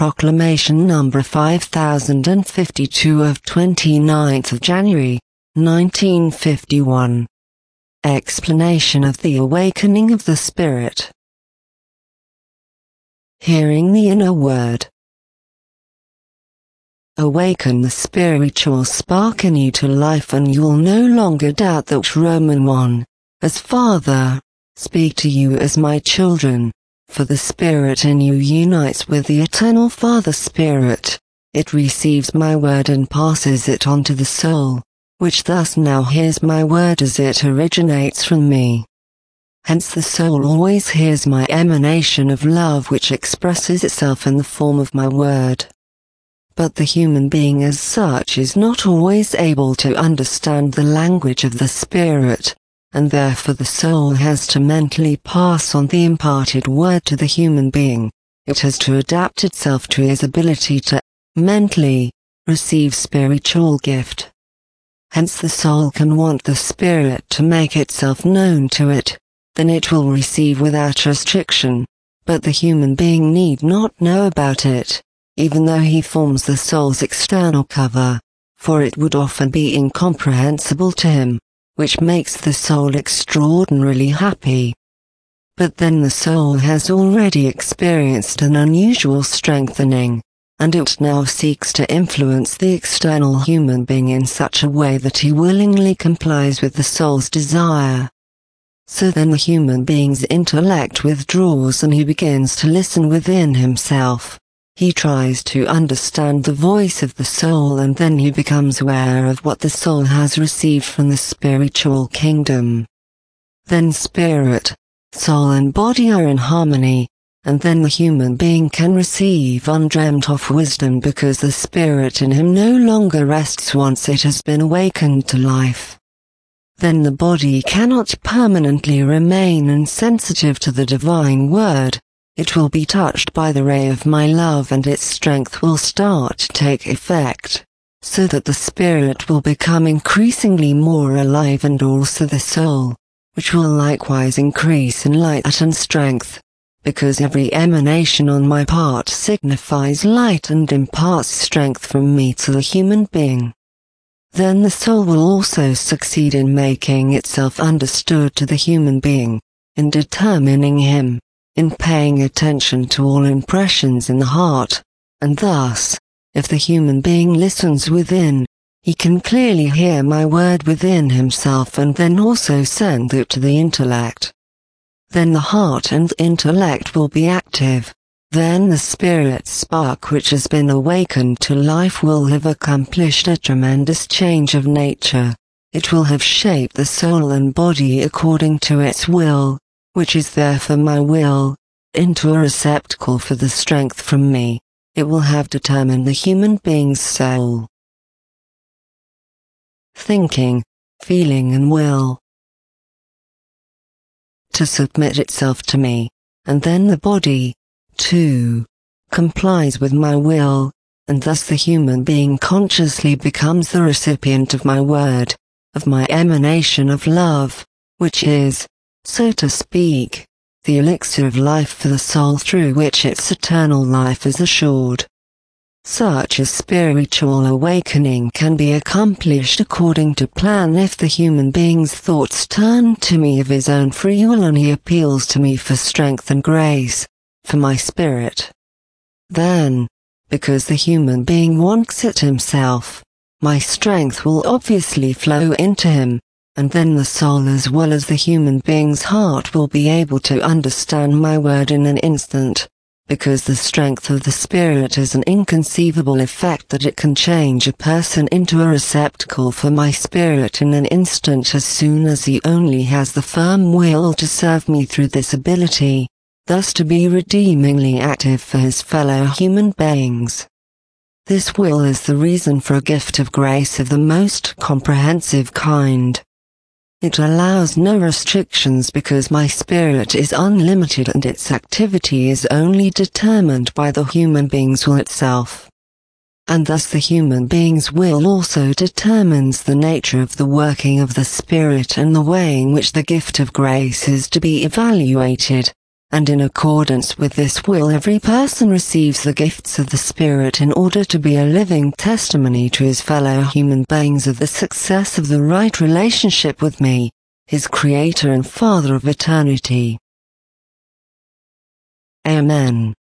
Proclamation number 5052 of 29th of January, 1951. Explanation of the awakening of the spirit. Hearing the inner word. Awaken the spiritual spark in you to life, and you'll no longer doubt that Roman 1, as Father, speak to you as my children, for the spirit in you unites with the eternal Father Spirit. It receives my word and passes it on to the soul, which thus now hears my word as it originates from me. Hence the soul always hears my emanation of love, which expresses itself in the form of my word. But the human being as such is not always able to understand the language of the spirit, and therefore the soul has to mentally pass on the imparted word to the human being. It has to adapt itself to his ability to, mentally, receive spiritual gift. Hence the soul can want the spirit to make itself known to it, then it will receive without restriction, but the human being need not know about it, even though he forms the soul's external cover, for it would often be incomprehensible to him, which makes the soul extraordinarily happy. But then the soul has already experienced an unusual strengthening, and it now seeks to influence the external human being in such a way that he willingly complies with the soul's desire. So then the human being's intellect withdraws and he begins to listen within himself. He tries to understand the voice of the soul, and then he becomes aware of what the soul has received from the spiritual kingdom. Then spirit, soul and body are in harmony, and then the human being can receive undreamt of wisdom, because the spirit in him no longer rests once it has been awakened to life. Then the body cannot permanently remain insensitive to the divine word. It will be touched by the ray of my love, and its strength will start to take effect, so that the spirit will become increasingly more alive, and also the soul, which will likewise increase in light and strength, because every emanation on my part signifies light and imparts strength from me to the human being. Then the soul will also succeed in making itself understood to the human being, in determining him, in paying attention to all impressions in the heart, and thus, if the human being listens within, he can clearly hear my word within himself, and then also send it to the intellect. Then the heart and intellect will be active. Then the spirit spark which has been awakened to life will have accomplished a tremendous change of nature. It will have shaped the soul and body according to its will, which is therefore my will, into a receptacle for the strength from me. It will have determined the human being's soul, thinking, feeling and will to submit itself to me, and then the body, too, complies with my will, and thus the human being consciously becomes the recipient of my word, of my emanation of love, which is, so to speak, the elixir of life for the soul, through which its eternal life is assured. Such a spiritual awakening can be accomplished according to plan if the human being's thoughts turn to me of his own free will, and he appeals to me for strength and grace, for my spirit. Then, because the human being wants it himself, my strength will obviously flow into him, and then the soul as well as the human being's heart will be able to understand my word in an instant, because the strength of the spirit is an inconceivable effect that it can change a person into a receptacle for my spirit in an instant, as soon as he only has the firm will to serve me through this ability, thus to be redeemingly active for his fellow human beings. This will is the reason for a gift of grace of the most comprehensive kind. It allows no restrictions, because my spirit is unlimited and its activity is only determined by the human being's will itself. And thus the human being's will also determines the nature of the working of the spirit and the way in which the gift of grace is to be evaluated, and in accordance with this will every person receives the gifts of the Spirit in order to be a living testimony to his fellow human beings of the success of the right relationship with me, his Creator and Father of eternity. Amen.